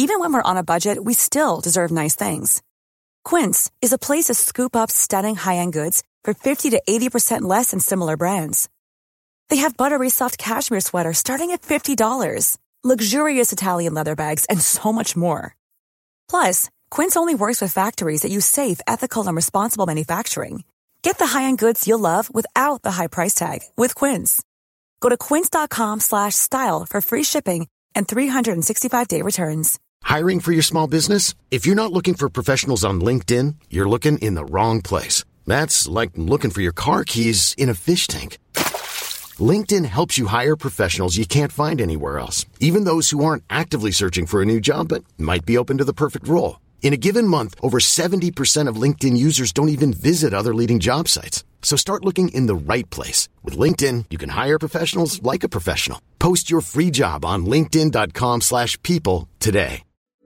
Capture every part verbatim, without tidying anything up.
Even when we're on a budget, we still deserve nice things. Quince is a place to scoop up stunning high-end goods for fifty to eighty percent less than similar brands. They have buttery soft cashmere sweaters starting at fifty dollars, luxurious Italian leather bags, and so much more. Plus, Quince only works with factories that use safe, ethical, and responsible manufacturing. Get the high-end goods you'll love without the high price tag with Quince. Go to quince.com slash style for free shipping and three sixty-five day returns. Hiring for your small business? If you're not looking for professionals on LinkedIn, you're looking in the wrong place. That's like looking for your car keys in a fish tank. LinkedIn helps you hire professionals you can't find anywhere else, even those who aren't actively searching for a new job but might be open to the perfect role. In a given month, over seventy percent of LinkedIn users don't even visit other leading job sites. So start looking in the right place. With LinkedIn, you can hire professionals like a professional. Post your free job on linkedin.com slash people today.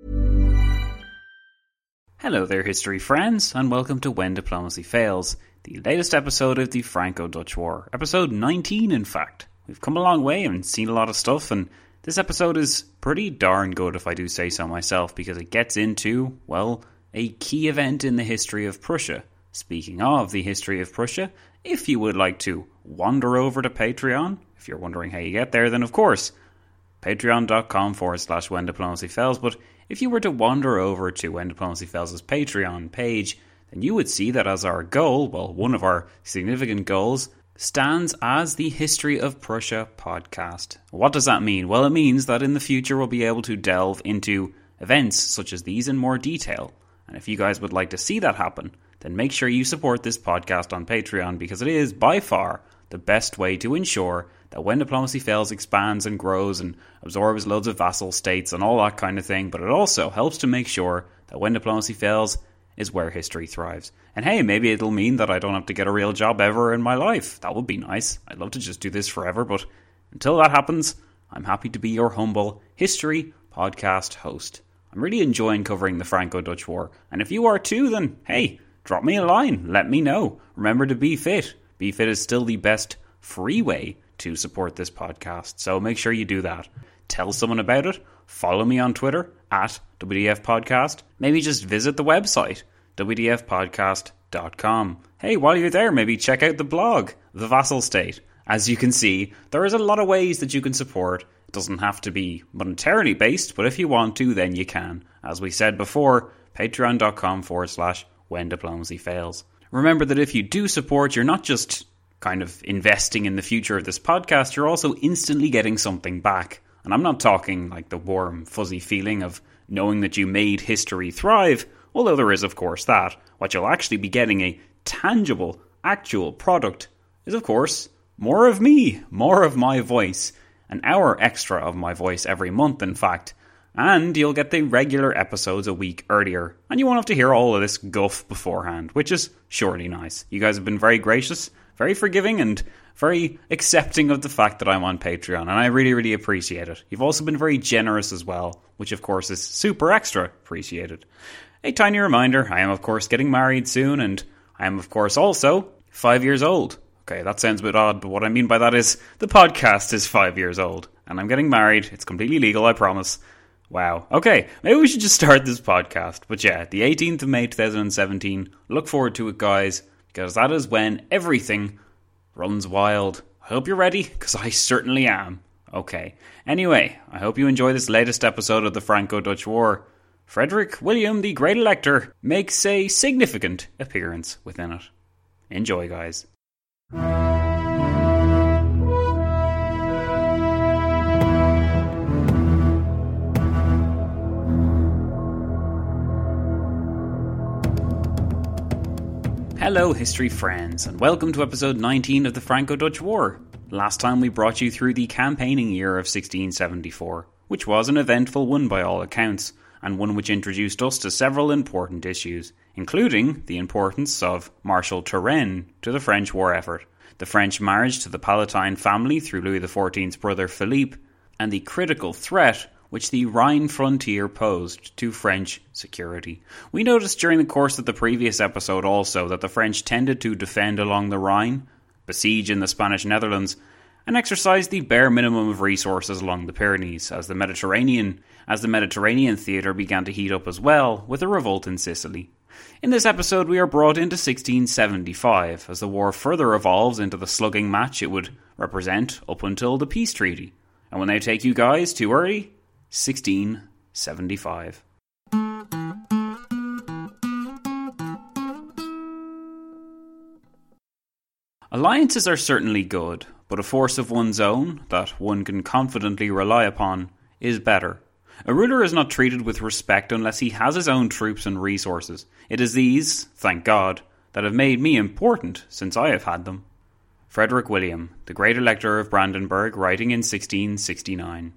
Hello there, history friends, and welcome to When Diplomacy Fails, the latest episode of the Franco-Dutch War. Episode nineteen, in fact. We've come a long way and seen a lot of stuff, and this episode is pretty darn good, if I do say so myself, because it gets into, well, a key event in the history of Prussia. Speaking of the history of Prussia, if you would like to wander over to Patreon, if you're wondering how you get there, then of course, patreon.com forward slash When Diplomacy Fails. But if you were to wander over to When Diplomacy Fails' Patreon page, then you would see that as our goal, well, one of our significant goals, stands as the History of Prussia podcast. What does that mean? Well, it means that in the future we'll be able to delve into events such as these in more detail. And if you guys would like to see that happen, then make sure you support this podcast on Patreon, because it is by far the best way to ensure that When Diplomacy Fails expands and grows and absorbs loads of vassal states and all that kind of thing, but it also helps to make sure that When Diplomacy Fails is where history thrives. And hey, maybe it'll mean that I don't have to get a real job ever in my life. That would be nice. I'd love to just do this forever, but until that happens, I'm happy to be your humble history podcast host. I'm really enjoying covering the Franco-Dutch War, and if you are too, then hey, drop me a line, let me know. Remember to be fit. Be fit is still the best free way to support this podcast, so make sure you do that. Tell someone about it. Follow me on Twitter at W D F Podcast. Maybe just visit the website, W D F podcast dot com. Hey, while you're there, maybe check out the blog, The Vassal State. As you can see, there is a lot of ways that you can support. It doesn't have to be monetarily based, but if you want to, then you can. As we said before, patreon.com forward slash When Diplomacy Fails. Remember that if you do support, you're not just kind of investing in the future of this podcast, you're also instantly getting something back. And I'm not talking like the warm, fuzzy feeling of knowing that you made history thrive, although there is, of course, that. What you'll actually be getting, a tangible, actual product, is, of course, more of me, more of my voice, an hour extra of my voice every month, in fact. And you'll get the regular episodes a week earlier, and you won't have to hear all of this guff beforehand, which is surely nice. You guys have been very gracious, very forgiving, and very accepting of the fact that I'm on Patreon, and I really, really appreciate it. You've also been very generous as well, which of course is super extra appreciated. A tiny reminder, I am of course getting married soon, and I am of course also five years old. Okay, that sounds a bit odd, but what I mean by that is the podcast is five years old, and I'm getting married. It's completely legal, I promise. Wow. Okay, maybe we should just start this podcast. But yeah, the eighteenth of May twenty seventeen. Look forward to it, guys, because that is when everything runs wild. I hope you're ready, because I certainly am. Okay. Anyway, I hope you enjoy this latest episode of the Franco-Dutch War. Frederick William, the Great Elector, makes a significant appearance within it. Enjoy, guys. Hello, history friends, and welcome to episode nineteen of the Franco-Dutch War. Last time we brought you through the campaigning year of sixteen seventy-four, which was an eventful one by all accounts, and one which introduced us to several important issues, including the importance of Marshal Turenne to the French war effort, the French marriage to the Palatine family through Louis the fourteenth's brother Philippe, and the critical threat which the Rhine frontier posed to French security. We noticed during the course of the previous episode also that the French tended to defend along the Rhine, besiege in the Spanish Netherlands, and exercised the bare minimum of resources along the Pyrenees as the Mediterranean as the Mediterranean theatre began to heat up as well, with a revolt in Sicily. In this episode we are brought into sixteen seventy-five, as the war further evolves into the slugging match it would represent up until the peace treaty. And when they take you guys too early, sixteen seventy-five. Alliances are certainly good, but a force of one's own, that one can confidently rely upon, is better. A ruler is not treated with respect unless he has his own troops and resources. It is these, thank God, that have made me important since I have had them. Frederick William, the great Elector of Brandenburg, writing in sixteen sixty-nine.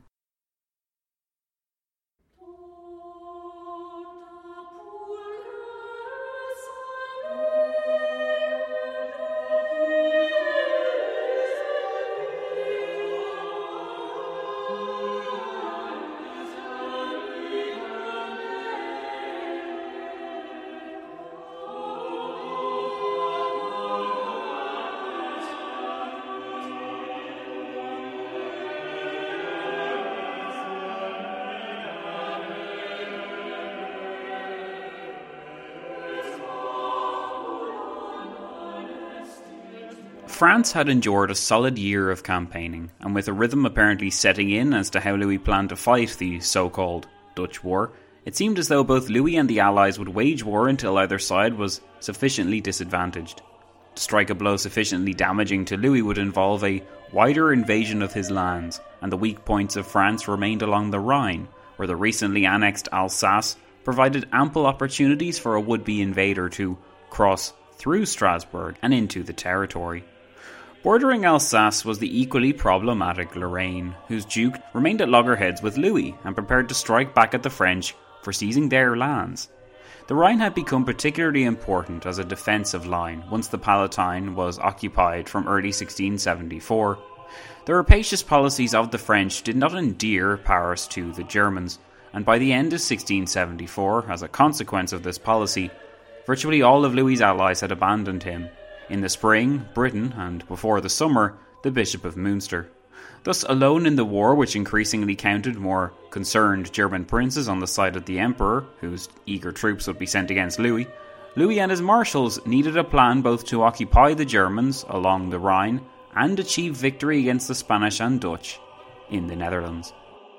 France had endured a solid year of campaigning, and with a rhythm apparently setting in as to how Louis planned to fight the so-called Dutch War, it seemed as though both Louis and the Allies would wage war until either side was sufficiently disadvantaged. To strike a blow sufficiently damaging to Louis would involve a wider invasion of his lands, and the weak points of France remained along the Rhine, where the recently annexed Alsace provided ample opportunities for a would-be invader to cross through Strasbourg and into the territory. Bordering Alsace was the equally problematic Lorraine, whose duke remained at loggerheads with Louis and prepared to strike back at the French for seizing their lands. The Rhine had become particularly important as a defensive line once the Palatine was occupied from early sixteen seventy-four. The rapacious policies of the French did not endear Paris to the Germans, and by the end of sixteen seventy-four, as a consequence of this policy, virtually all of Louis's allies had abandoned him. In the spring, Britain, and before the summer, the Bishop of Münster. Thus, alone in the war, which increasingly counted more concerned German princes on the side of the Emperor, whose eager troops would be sent against Louis, Louis and his marshals needed a plan both to occupy the Germans along the Rhine and achieve victory against the Spanish and Dutch in the Netherlands.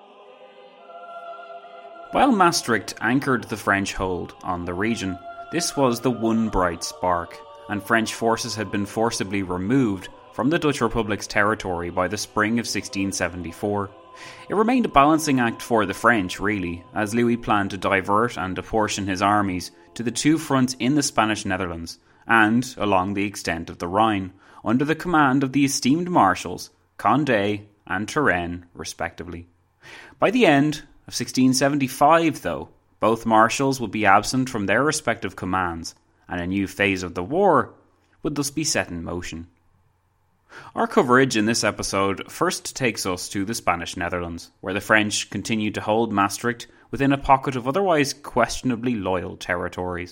While Maastricht anchored the French hold on the region, this was the one bright spark, and French forces had been forcibly removed from the Dutch Republic's territory by the spring of sixteen seventy-four. It remained a balancing act for the French, really, as Louis planned to divert and apportion his armies to the two fronts in the Spanish Netherlands, and along the extent of the Rhine, under the command of the esteemed marshals, Condé and Turenne, respectively. By the end of sixteen seventy-five, though, both marshals would be absent from their respective commands, and a new phase of the war would thus be set in motion. Our coverage in this episode first takes us to the Spanish Netherlands, where the French continued to hold Maastricht within a pocket of otherwise questionably loyal territories.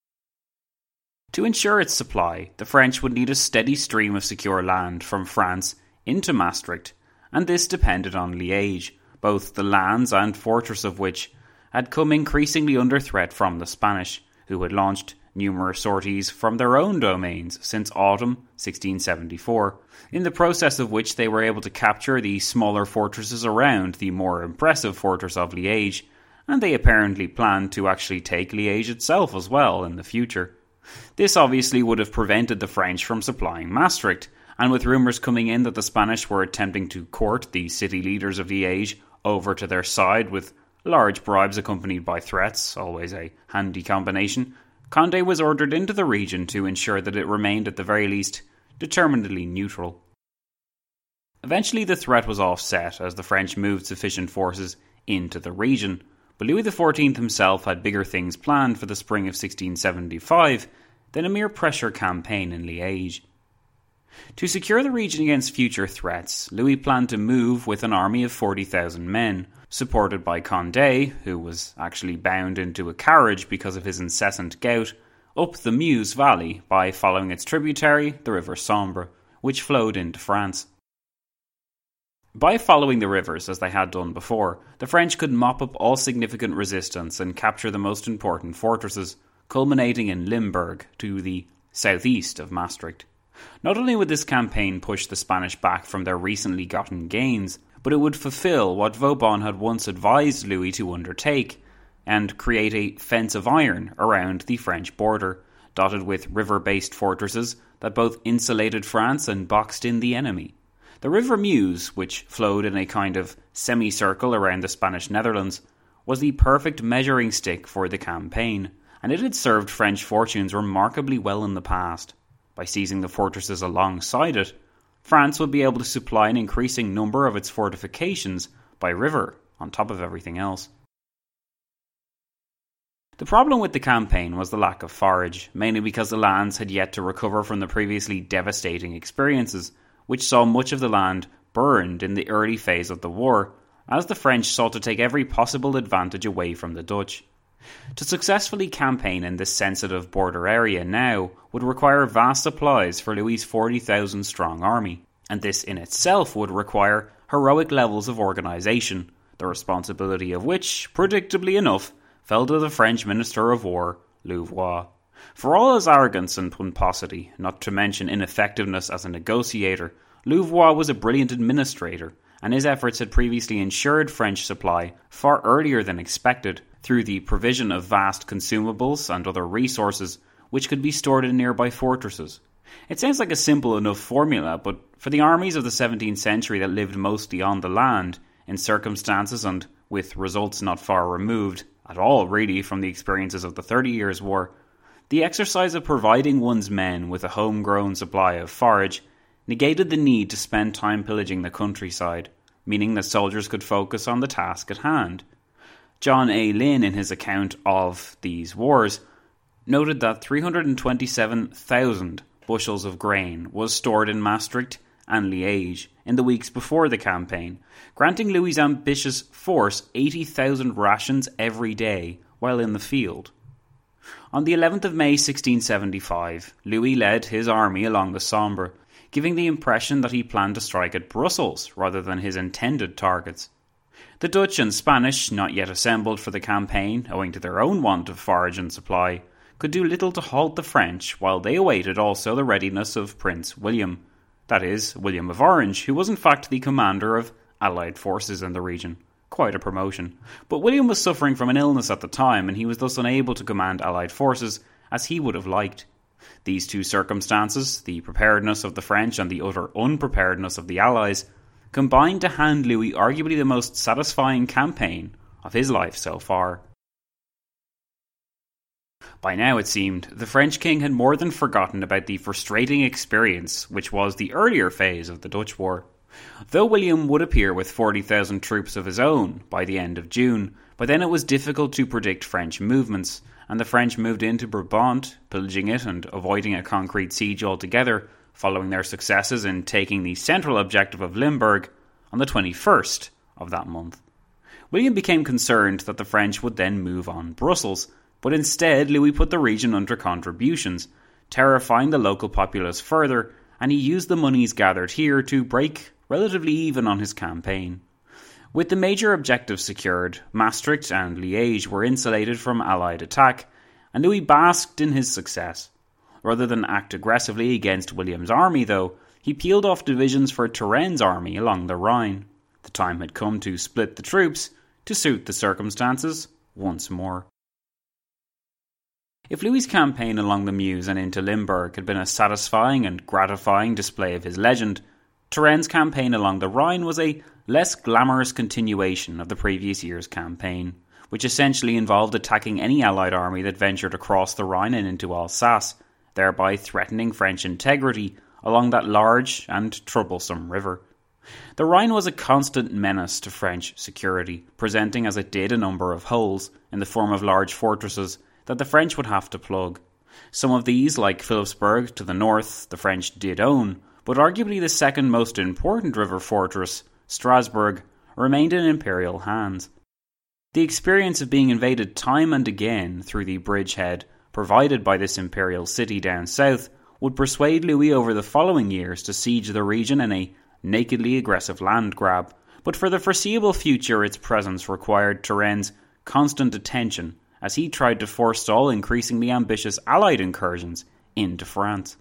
To ensure its supply, the French would need a steady stream of secure land from France into Maastricht, and this depended on Liège, both the lands and fortress of which had come increasingly under threat from the Spanish, who had launched numerous sorties from their own domains since autumn sixteen seventy-four, in the process of which they were able to capture the smaller fortresses around the more impressive fortress of Liège, and they apparently planned to actually take Liège itself as well in the future. This obviously would have prevented the French from supplying Maastricht, and with rumours coming in that the Spanish were attempting to court the city leaders of Liège over to their side with large bribes accompanied by threats, always a handy combination, Condé was ordered into the region to ensure that it remained at the very least determinedly neutral. Eventually the threat was offset as the French moved sufficient forces into the region, but Louis the fourteenth himself had bigger things planned for the spring of sixteen seventy-five than a mere pressure campaign in Liège. To secure the region against future threats, Louis planned to move with an army of forty thousand men, supported by Condé, who was actually bound into a carriage because of his incessant gout, up the Meuse Valley by following its tributary, the River Sambre, which flowed into France. By following the rivers as they had done before, the French could mop up all significant resistance and capture the most important fortresses, culminating in Limburg to the southeast of Maastricht. Not only would this campaign push the Spanish back from their recently gotten gains, but it would fulfill what Vauban had once advised Louis to undertake, and create a fence of iron around the French border, dotted with river-based fortresses that both insulated France and boxed in the enemy. The River Meuse, which flowed in a kind of semicircle around the Spanish Netherlands, was the perfect measuring stick for the campaign, and it had served French fortunes remarkably well in the past. By seizing the fortresses alongside it, France would be able to supply an increasing number of its fortifications by river, on top of everything else. The problem with the campaign was the lack of forage, mainly because the lands had yet to recover from the previously devastating experiences, which saw much of the land burned in the early phase of the war, as the French sought to take every possible advantage away from the Dutch. To successfully campaign in this sensitive border area now would require vast supplies for Louis's forty thousand strong army, and this in itself would require heroic levels of organisation, the responsibility of which, predictably enough, fell to the French Minister of War, Louvois. For all his arrogance and pomposity, not to mention ineffectiveness as a negotiator, Louvois was a brilliant administrator, and his efforts had previously ensured French supply far earlier than expected through the provision of vast consumables and other resources which could be stored in nearby fortresses. It sounds like a simple enough formula, but for the armies of the seventeenth century that lived mostly on the land, in circumstances and with results not far removed at all really from the experiences of the Thirty Years' War, the exercise of providing one's men with a homegrown supply of forage negated the need to spend time pillaging the countryside, meaning that soldiers could focus on the task at hand. John A. Lynn, in his account of these wars, noted that three hundred twenty-seven thousand bushels of grain was stored in Maastricht and Liège in the weeks before the campaign, granting Louis's ambitious force eighty thousand rations every day while in the field. On the eleventh of May sixteen seventy-five, Louis led his army along the Sambre, giving the impression that he planned to strike at Brussels rather than his intended targets. The Dutch and Spanish, not yet assembled for the campaign, owing to their own want of forage and supply, could do little to halt the French, while they awaited also the readiness of Prince William, that is, William of Orange, who was in fact the commander of Allied forces in the region. Quite a promotion. But William was suffering from an illness at the time, and he was thus unable to command Allied forces as he would have liked. These two circumstances, the preparedness of the French and the utter unpreparedness of the Allies, combined to hand Louis arguably the most satisfying campaign of his life so far. By now, it seemed, the French king had more than forgotten about the frustrating experience which was the earlier phase of the Dutch War. Though William would appear with forty thousand troops of his own by the end of June, by then it was difficult to predict French movements, and the French moved into Brabant, pillaging it and avoiding a concrete siege altogether, following their successes in taking the central objective of Limburg on the twenty-first of that month. William became concerned that the French would then move on Brussels, but instead Louis put the region under contributions, terrifying the local populace further, and he used the monies gathered here to break relatively even on his campaign. With the major objectives secured, Maastricht and Liège were insulated from Allied attack, and Louis basked in his success. Rather than act aggressively against William's army, though, he peeled off divisions for Turenne's army along the Rhine. The time had come to split the troops to suit the circumstances once more. If Louis's campaign along the Meuse and into Limburg had been a satisfying and gratifying display of his legend, Turenne's campaign along the Rhine was a less glamorous continuation of the previous year's campaign, which essentially involved attacking any Allied army that ventured across the Rhine and into Alsace, thereby threatening French integrity along that large and troublesome river. The Rhine was a constant menace to French security, presenting as it did a number of holes in the form of large fortresses that the French would have to plug. Some of these, like Philipsburg to the north, the French did own, but arguably the second most important river fortress, Strasbourg, remained in imperial hands. The experience of being invaded time and again through the bridgehead provided by this imperial city down south would persuade Louis over the following years to siege the region in a nakedly aggressive land grab, but for the foreseeable future its presence required Turenne's constant attention as he tried to forestall increasingly ambitious Allied incursions into France.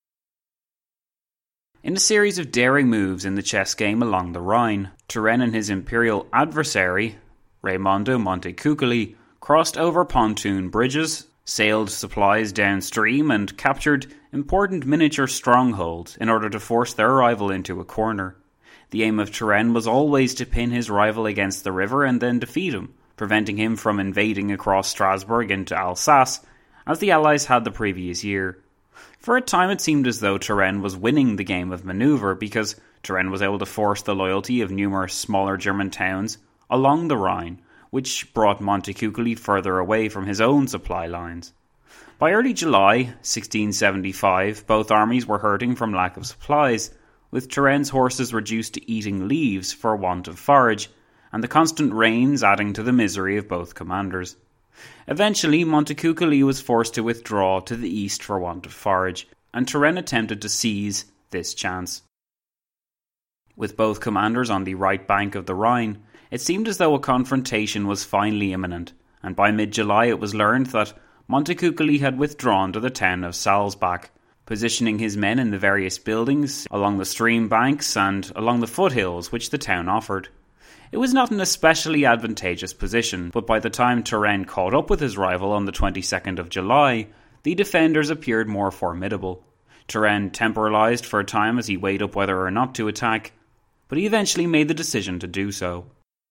In a series of daring moves in the chess game along the Rhine, Turenne and his imperial adversary, Raimondo Montecuccoli, crossed over pontoon bridges, sailed supplies downstream, and captured important miniature strongholds in order to force their rival into a corner. The aim of Turenne was always to pin his rival against the river and then defeat him, preventing him from invading across Strasbourg into Alsace, as the Allies had the previous year. For a time it seemed as though Turenne was winning the game of manoeuvre because Turenne was able to force the loyalty of numerous smaller German towns along the Rhine, which brought Montecuccoli further away from his own supply lines. By early July sixteen seventy-five, both armies were hurting from lack of supplies, with Turenne's horses reduced to eating leaves for want of forage, and the constant rains adding to the misery of both commanders. Eventually, Montecuccoli was forced to withdraw to the east for want of forage, and Turenne attempted to seize this chance. With both commanders on the right bank of the Rhine, it seemed as though a confrontation was finally imminent, and by mid-July it was learned that Montecuccoli had withdrawn to the town of Salzbach, positioning his men in the various buildings along the stream banks and along the foothills which the town offered. It was not an especially advantageous position, but by the time Turenne caught up with his rival on the twenty-second of July, the defenders appeared more formidable. Turenne temporalised for a time as he weighed up whether or not to attack, but he eventually made the decision to do so.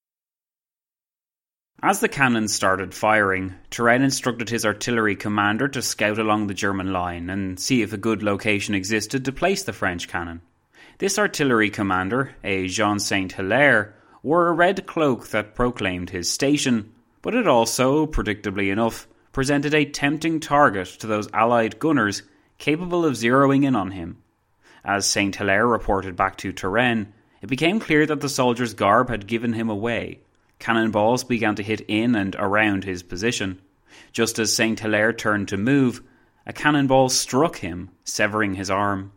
As the cannons started firing, Turenne instructed his artillery commander to scout along the German line and see if a good location existed to place the French cannon. This artillery commander, a Jean Saint-Hilaire, wore a red cloak that proclaimed his station, but it also, predictably enough, presented a tempting target to those Allied gunners capable of zeroing in on him. As Saint-Hilaire reported back to Turenne, it became clear that the soldier's garb had given him away. Cannonballs began to hit in and around his position. Just as Saint-Hilaire turned to move, a cannonball struck him, severing his arm.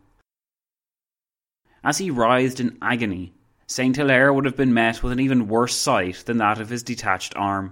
As he writhed in agony, Saint-Hilaire would have been met with an even worse sight than that of his detached arm.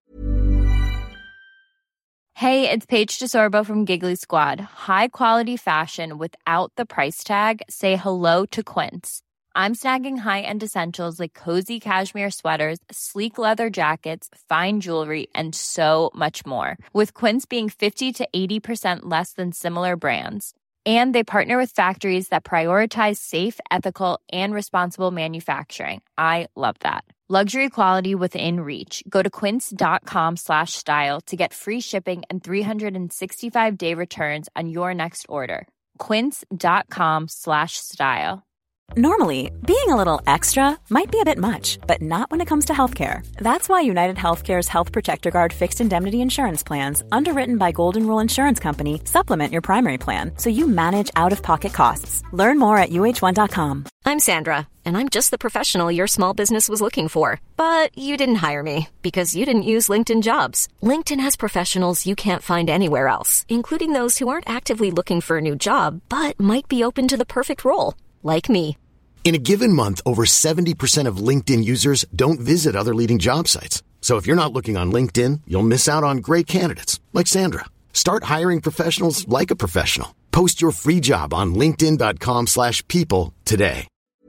Hey, it's Paige DeSorbo from Giggly Squad. High quality fashion without the price tag. Say hello to Quince. I'm snagging high-end essentials like cozy cashmere sweaters, sleek leather jackets, fine jewelry, and so much more. With Quince being fifty to eighty percent less than similar brands. And they partner with factories that prioritize safe, ethical, and responsible manufacturing. I love that. Luxury quality within reach. Go to quince.com slash style to get free shipping and three sixty-five day returns on your next order. Quince.com slash style. Normally, being a little extra might be a bit much, but not when it comes to healthcare. That's why United Healthcare's Health Protector Guard fixed indemnity insurance plans, underwritten by Golden Rule Insurance Company, supplement your primary plan so you manage out-of-pocket costs. Learn more at U H one dot com. I'm Sandra, and I'm just the professional your small business was looking for. But you didn't hire me because you didn't use LinkedIn Jobs. LinkedIn has professionals you can't find anywhere else, including those who aren't actively looking for a new job, but might be open to the perfect role, like me. In a given month, over seventy percent of LinkedIn users don't visit other leading job sites. So if you're not looking on LinkedIn, you'll miss out on great candidates like Sandra. Start hiring professionals like a professional. Post your free job on linkedin.com slash people today.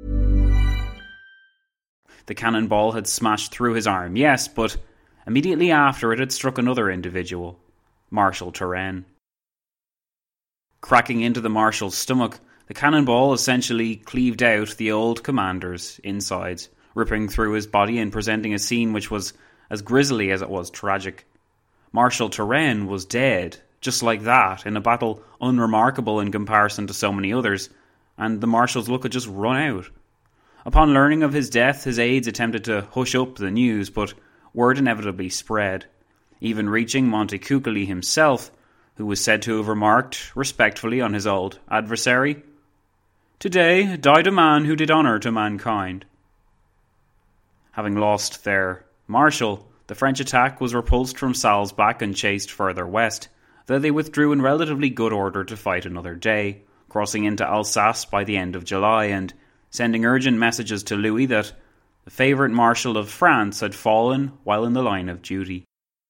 The cannonball had smashed through his arm, yes, but immediately after it had struck another individual, Marshal Turenne. Cracking into the Marshal's stomach, the cannonball essentially cleaved out the old commander's insides, ripping through his body and presenting a scene which was as grisly as it was tragic. Marshal Turenne was dead, just like that, in a battle unremarkable in comparison to so many others, and the Marshal's luck had just run out. Upon learning of his death, his aides attempted to hush up the news, but word inevitably spread, even reaching Montecuccoli himself, who was said to have remarked respectfully on his old adversary, "Today died a man who did honour to mankind." Having lost their marshal, the French attack was repulsed from Salzbach and chased further west, though they withdrew in relatively good order to fight another day, crossing into Alsace by the end of July and sending urgent messages to Louis that the favourite Marshal of France had fallen while in the line of duty.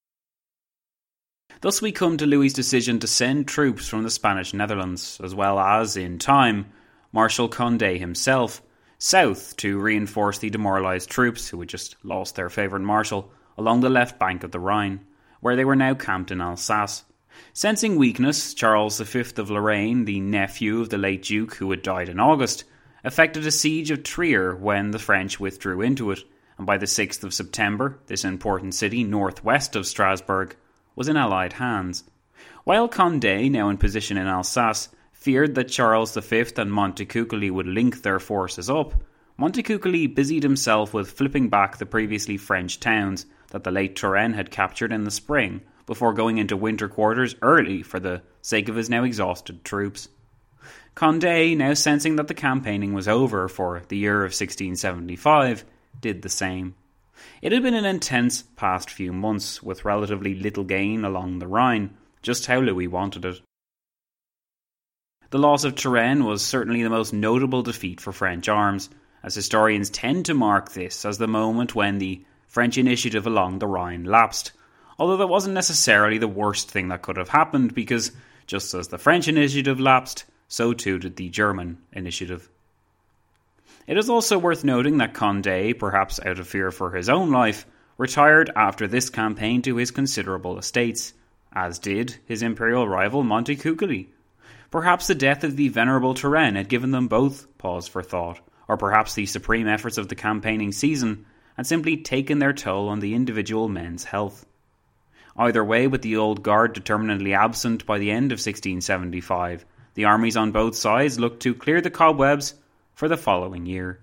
Thus we come to Louis's decision to send troops from the Spanish Netherlands, as well as, in time, Marshal Condé himself, south to reinforce the demoralised troops who had just lost their favourite marshal along the left bank of the Rhine, where they were now camped in Alsace. Sensing weakness, Charles the Fifth of Lorraine, the nephew of the late Duke who had died in August, effected a siege of Trier when the French withdrew into it, and by the sixth of September, this important city northwest of Strasbourg was in Allied hands. While Condé, now in position in Alsace, feared that Charles the Fifth and Montecuccoli would link their forces up, Montecuccoli busied himself with flipping back the previously French towns that the late Turenne had captured in the spring, before going into winter quarters early for the sake of his now exhausted troops. Condé, now sensing that the campaigning was over for the year of sixteen seventy-five, did the same. It had been an intense past few months, with relatively little gain along the Rhine, just how Louis wanted it. The loss of Turenne was certainly the most notable defeat for French arms, as historians tend to mark this as the moment when the French initiative along the Rhine lapsed, although that wasn't necessarily the worst thing that could have happened, because just as the French initiative lapsed, so too did the German initiative. It is also worth noting that Condé, perhaps out of fear for his own life, retired after this campaign to his considerable estates, as did his imperial rival Montecuccoli. Perhaps the death of the venerable Turenne had given them both pause for thought, or perhaps the supreme efforts of the campaigning season had simply taken their toll on the individual men's health. Either way, with the old guard determinedly absent by the end of sixteen seventy-five, the armies on both sides looked to clear the cobwebs for the following year.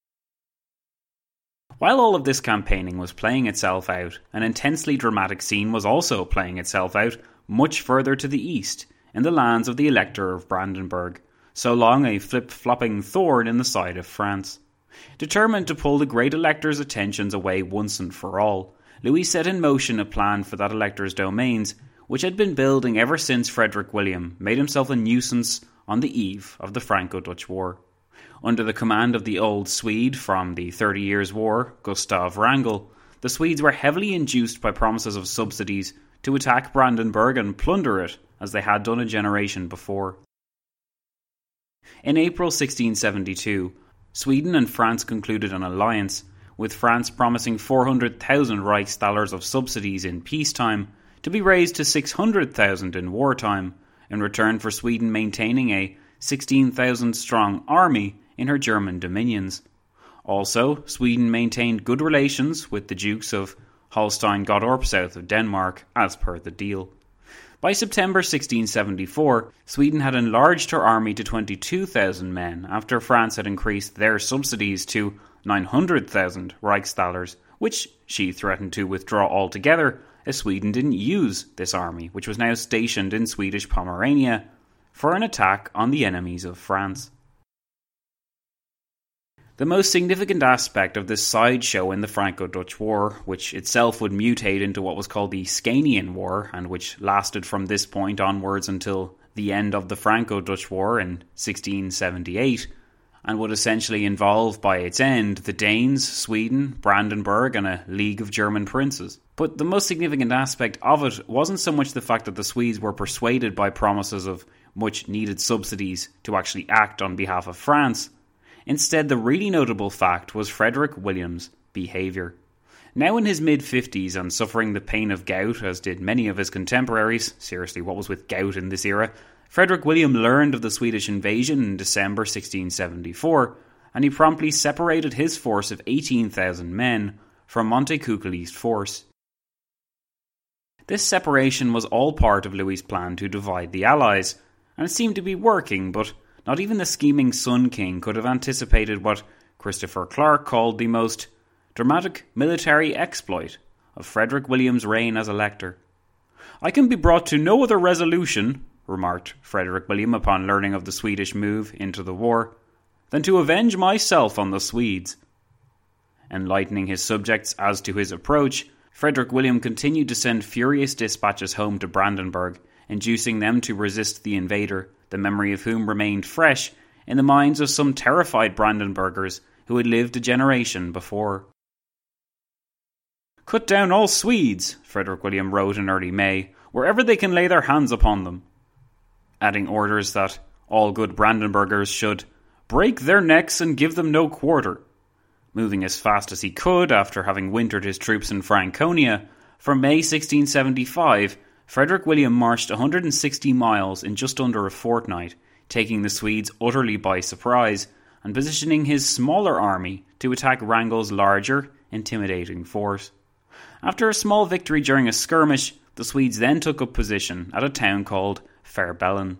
While all of this campaigning was playing itself out, an intensely dramatic scene was also playing itself out much further to the east, in the lands of the Elector of Brandenburg, so long a flip-flopping thorn in the side of France. Determined to pull the great Elector's attentions away once and for all, Louis set in motion a plan for that Elector's domains, which had been building ever since Frederick William made himself a nuisance on the eve of the Franco-Dutch War. Under the command of the old Swede from the Thirty Years' War, Gustav Wrangel, the Swedes were heavily induced by promises of subsidies to attack Brandenburg and plunder it, as they had done a generation before. In April sixteen seventy-two, Sweden and France concluded an alliance, with France promising four hundred thousand Reichsthalers of subsidies in peacetime to be raised to six hundred thousand in wartime, in return for Sweden maintaining a sixteen thousand strong army in her German dominions. Also, Sweden maintained good relations with the Dukes of Holstein-Gottorp south of Denmark, as per the deal. By September sixteen seventy-four, Sweden had enlarged her army to twenty-two thousand men after France had increased their subsidies to nine hundred thousand Reichsthalers, which she threatened to withdraw altogether as Sweden didn't use this army, which was now stationed in Swedish Pomerania, for an attack on the enemies of France. The most significant aspect of this sideshow in the Franco-Dutch War, which itself would mutate into what was called the Scanian War, and which lasted from this point onwards until the end of the Franco-Dutch War in sixteen seventy-eight, and would essentially involve by its end the Danes, Sweden, Brandenburg, and a league of German princes. But the most significant aspect of it wasn't so much the fact that the Swedes were persuaded by promises of much needed subsidies to actually act on behalf of France. Instead, the really notable fact was Frederick William's behaviour. Now in his mid-fifties and suffering the pain of gout, as did many of his contemporaries, seriously, what was with gout in this era, Frederick William learned of the Swedish invasion in December sixteen seventy-four, and he promptly separated his force of eighteen thousand men from Montecuccoli's force. This separation was all part of Louis's plan to divide the Allies, and it seemed to be working, but not even the scheming Sun King could have anticipated what Christopher Clark called the most dramatic military exploit of Frederick William's reign as Elector. "I can be brought to no other resolution," remarked Frederick William upon learning of the Swedish move into the war, "than to avenge myself on the Swedes." Enlightening his subjects as to his approach, Frederick William continued to send furious dispatches home to Brandenburg, inducing them to resist the invader, the memory of whom remained fresh in the minds of some terrified Brandenburgers who had lived a generation before. "Cut down all Swedes," Frederick William wrote in early May, "wherever they can lay their hands upon them," adding orders that all good Brandenburgers should break their necks and give them no quarter. Moving as fast as he could after having wintered his troops in Franconia, from May sixteen seventy-five, Frederick William marched one hundred sixty miles in just under a fortnight, taking the Swedes utterly by surprise and positioning his smaller army to attack Wrangel's larger, intimidating force. After a small victory during a skirmish, the Swedes then took up position at a town called Fehrbellin.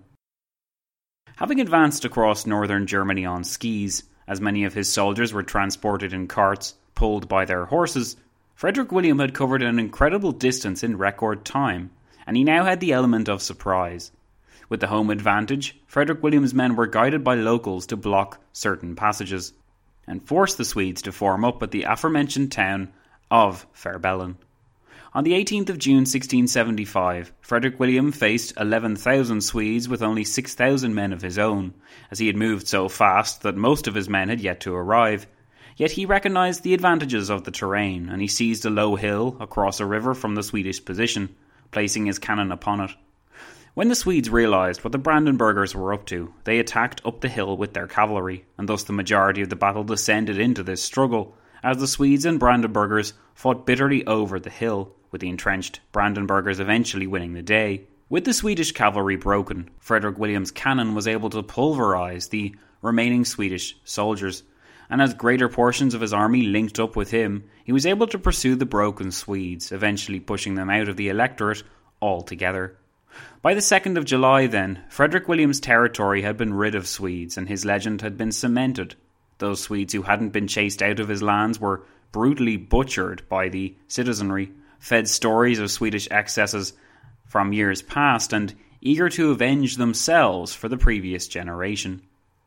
Having advanced across northern Germany on skis, as many of his soldiers were transported in carts pulled by their horses, Frederick William had covered an incredible distance in record time, and he now had the element of surprise. With the home advantage, Frederick William's men were guided by locals to block certain passages, and force the Swedes to form up at the aforementioned town of Fehrbellin. On the eighteenth of June sixteen seventy-five, Frederick William faced eleven thousand Swedes with only six thousand men of his own, as he had moved so fast that most of his men had yet to arrive. Yet he recognised the advantages of the terrain, and he seized a low hill across a river from the Swedish position, placing his cannon upon it. When the Swedes realised what the Brandenburgers were up to, they attacked up the hill with their cavalry, and thus the majority of the battle descended into this struggle, as the Swedes and Brandenburgers fought bitterly over the hill, with the entrenched Brandenburgers eventually winning the day. With the Swedish cavalry broken, Frederick William's cannon was able to pulverise the remaining Swedish soldiers, and as greater portions of his army linked up with him, he was able to pursue the broken Swedes, eventually pushing them out of the electorate altogether. By the second of July then, Frederick William's territory had been rid of Swedes, and his legend had been cemented. Those Swedes who hadn't been chased out of his lands were brutally butchered by the citizenry, fed stories of Swedish excesses from years past, and eager to avenge themselves for the previous generation.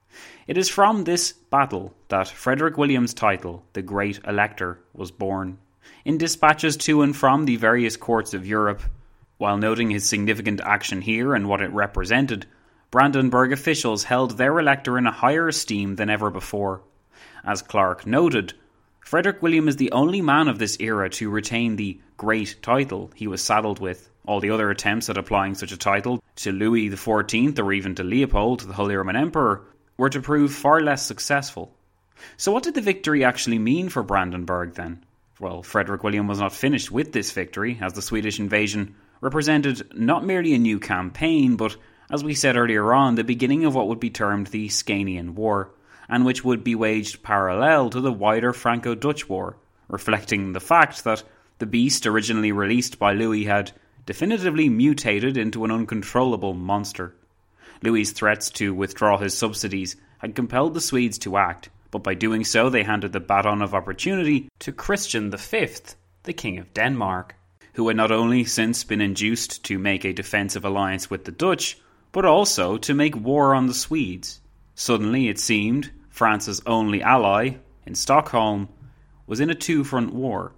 It is from this battle that Frederick William's title, the Great Elector, was born. In dispatches to and from the various courts of Europe, while noting his significant action here and what it represented, Brandenburg officials held their elector in a higher esteem than ever before. As Clark noted, Frederick William is the only man of this era to retain the great title he was saddled with. All the other attempts at applying such a title to Louis the fourteenth or even to Leopold, the Holy Roman Emperor, were to prove far less successful. So what did the victory actually mean for Brandenburg then? Well, Frederick William was not finished with this victory, as the Swedish invasion represented not merely a new campaign, but, as we said earlier on, the beginning of what would be termed the Scanian War, and which would be waged parallel to the wider Franco-Dutch War, reflecting the fact that the beast originally released by Louis had definitively mutated into an uncontrollable monster. Louis's threats to withdraw his subsidies had compelled the Swedes to act, but by doing so they handed the baton of opportunity to Christian the Fifth, the King of Denmark, who had not only since been induced to make a defensive alliance with the Dutch, but also to make war on the Swedes. Suddenly, it seemed, France's only ally, in Stockholm, was in a two-front war.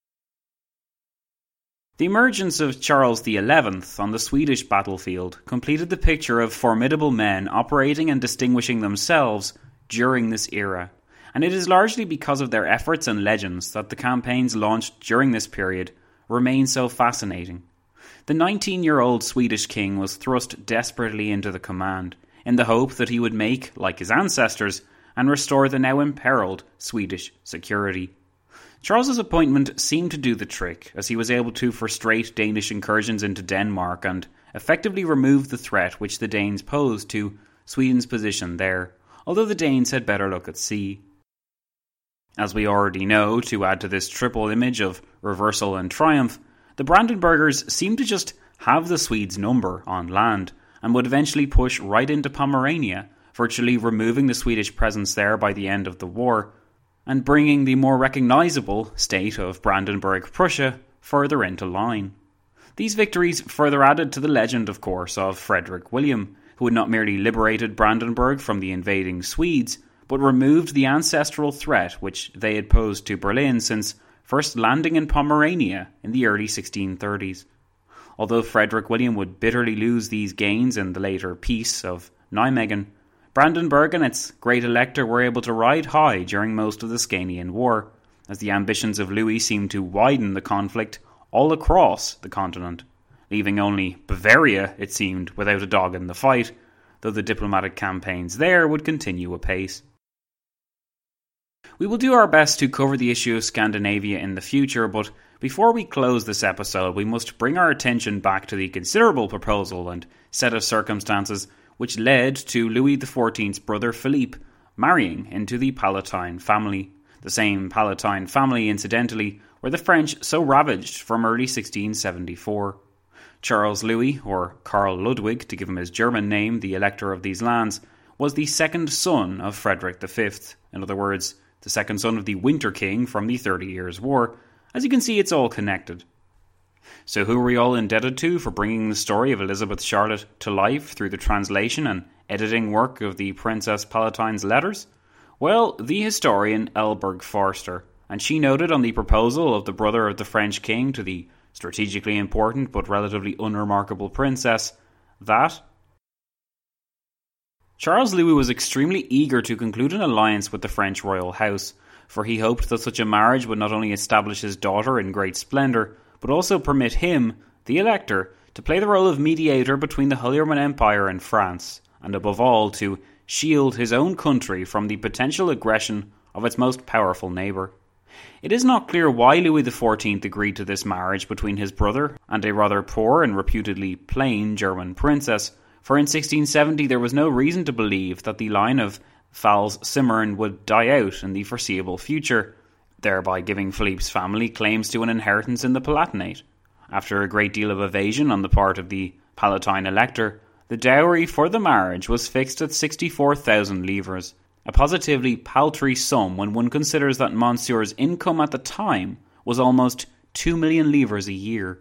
The emergence of Charles the Eleventh on the Swedish battlefield completed the picture of formidable men operating and distinguishing themselves during this era, and it is largely because of their efforts and legends that the campaigns launched during this period remain so fascinating. The nineteen-year-old Swedish king was thrust desperately into the command, in the hope that he would make, like his ancestors, and restore the now imperiled Swedish security. Charles's appointment seemed to do the trick, as he was able to frustrate Danish incursions into Denmark and effectively remove the threat which the Danes posed to Sweden's position there, although the Danes had better look at sea. As we already know, to add to this triple image of reversal and triumph, the Brandenburgers seemed to just have the Swedes' number on land, and would eventually push right into Pomerania, virtually removing the Swedish presence there by the end of the war, and bringing the more recognisable state of Brandenburg-Prussia further into line. These victories further added to the legend, of course, of Frederick William, who had not merely liberated Brandenburg from the invading Swedes, but removed the ancestral threat which they had posed to Berlin since first landing in Pomerania in the early sixteen thirties. Although Frederick William would bitterly lose these gains in the later Peace of Nijmegen, Brandenburg and its great elector were able to ride high during most of the Scanian War, as the ambitions of Louis seemed to widen the conflict all across the continent, leaving only Bavaria, it seemed, without a dog in the fight, though the diplomatic campaigns there would continue apace. We will do our best to cover the issue of Scandinavia in the future, but before we close this episode, we must bring our attention back to the considerable proposal and set of circumstances which led to Louis the fourteenth's brother Philippe marrying into the Palatine family. The same Palatine family, incidentally, were the French so ravaged from early sixteen seventy-four. Charles Louis, or Karl Ludwig to give him his German name, the elector of these lands, was the second son of Frederick the Fifth, in other words, the second son of the Winter King from the Thirty Years' War. As you can see, it's all connected. So who are we all indebted to for bringing the story of Elizabeth Charlotte to life through the translation and editing work of the Princess Palatine's letters? Well, the historian Elberg Forster, and she noted on the proposal of the brother of the French king to the strategically important but relatively unremarkable princess that Charles Louis was extremely eager to conclude an alliance with the French royal house, for he hoped that such a marriage would not only establish his daughter in great splendour, but also permit him, the elector, to play the role of mediator between the Holy Roman Empire and France, and above all to shield his own country from the potential aggression of its most powerful neighbour. It is not clear why Louis the fourteenth agreed to this marriage between his brother and a rather poor and reputedly plain German princess, for in sixteen seventy there was no reason to believe that the line of Pfalz-Simmern would die out in the foreseeable future, thereby giving Philippe's family claims to an inheritance in the Palatinate. After a great deal of evasion on the part of the Palatine elector, the dowry for the marriage was fixed at sixty-four thousand livres, a positively paltry sum when one considers that Monsieur's income at the time was almost two million livres a year.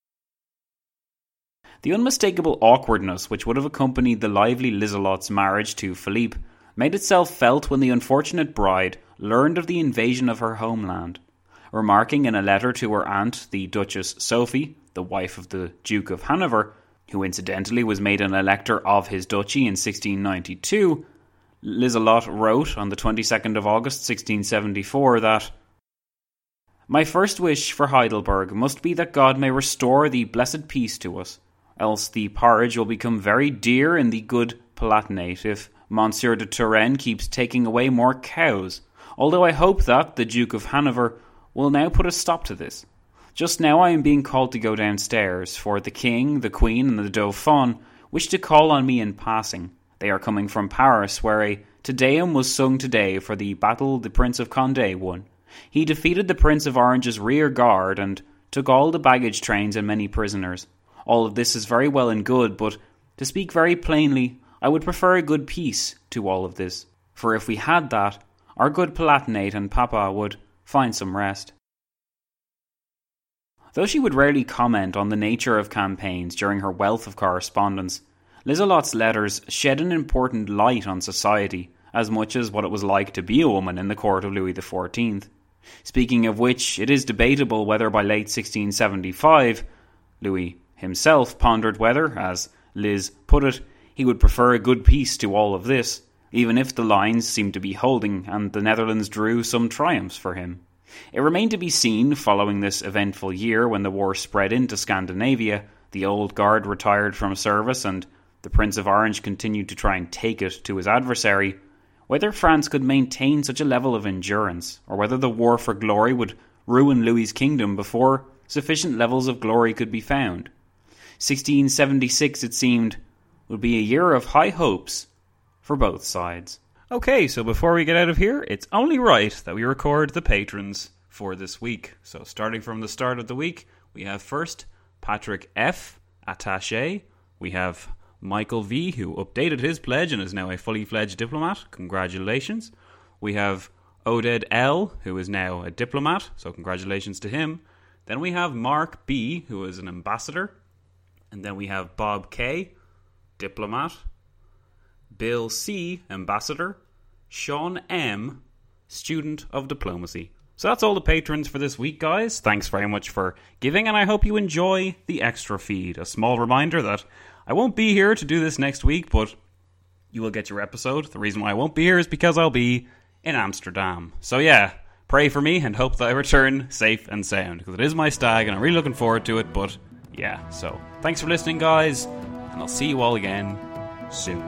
The unmistakable awkwardness which would have accompanied the lively Liselotte's marriage to Philippe made itself felt when the unfortunate bride learned of the invasion of her homeland. Remarking in a letter to her aunt, the Duchess Sophie, the wife of the Duke of Hanover, who incidentally was made an elector of his duchy in sixteen ninety-two, Liselotte wrote on the twenty-second of August sixteen seventy-four that "My first wish for Heidelberg must be that God may restore the blessed peace to us, else the porridge will become very dear in the good Palatinate if Monsieur de Turenne keeps taking away more cows, although I hope that the Duke of Hanover will now put a stop to this. Just now I am being called to go downstairs, for the King, the Queen, and the Dauphin wish to call on me in passing. They are coming from Paris, where a Te Deum was sung today for the battle the Prince of Condé won. He defeated the Prince of Orange's rear guard and took all the baggage trains and many prisoners. All of this is very well and good, but to speak very plainly, I would prefer a good peace to all of this, for if we had that, our good Palatinate and Papa would find some rest." Though she would rarely comment on the nature of campaigns during her wealth of correspondence, Liselotte's letters shed an important light on society, as much as what it was like to be a woman in the court of Louis the fourteenth. Speaking of which, it is debatable whether by late sixteen seventy-five, Louis himself pondered whether, as Liz put it, he would prefer a good peace to all of this, even if the lines seemed to be holding and the Netherlands drew some triumphs for him. It remained to be seen, following this eventful year when the war spread into Scandinavia, the old guard retired from service and the Prince of Orange continued to try and take it to his adversary, whether France could maintain such a level of endurance, or whether the war for glory would ruin Louis's kingdom before sufficient levels of glory could be found. sixteen seventy-six, it seemed, would be a year of high hopes for both sides. Okay, so before we get out of here, it's only right that we record the patrons for this week. So starting from the start of the week, we have first Patrick F. Attaché. We have Michael V, who updated his pledge and is now a fully fledged diplomat. Congratulations. We have Oded L, who is now a diplomat, so congratulations to him. Then we have Mark B, who is an ambassador. And then we have Bob K, diplomat. Bill C, ambassador. Sean M, student of diplomacy. So that's all the patrons for this week, guys. Thanks very much for giving, and I hope you enjoy the extra feed. A small reminder that I won't be here to do this next week, but you will get your episode. The reason why I won't be here is because I'll be in Amsterdam. So yeah, pray for me and hope that I return safe and sound, because it is my stag and I'm really looking forward to it. But yeah, so thanks for listening, guys, and I'll see you all again soon.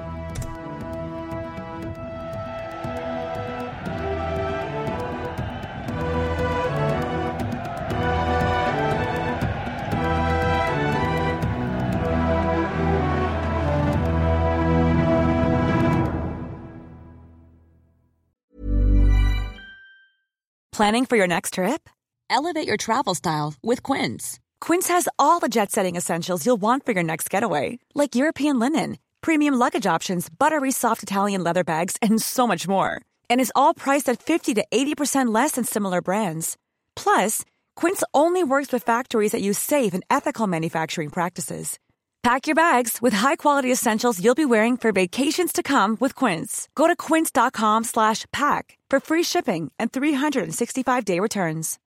Planning for your next trip? Elevate your travel style with Quince. Quince has all the jet-setting essentials you'll want for your next getaway, like European linen, premium luggage options, buttery soft Italian leather bags, and so much more. And is all priced at fifty to eighty percent less than similar brands. Plus, Quince only works with factories that use safe and ethical manufacturing practices. Pack your bags with high-quality essentials you'll be wearing for vacations to come with Quince. Go to quince.com slash pack for free shipping and three sixty-five day returns.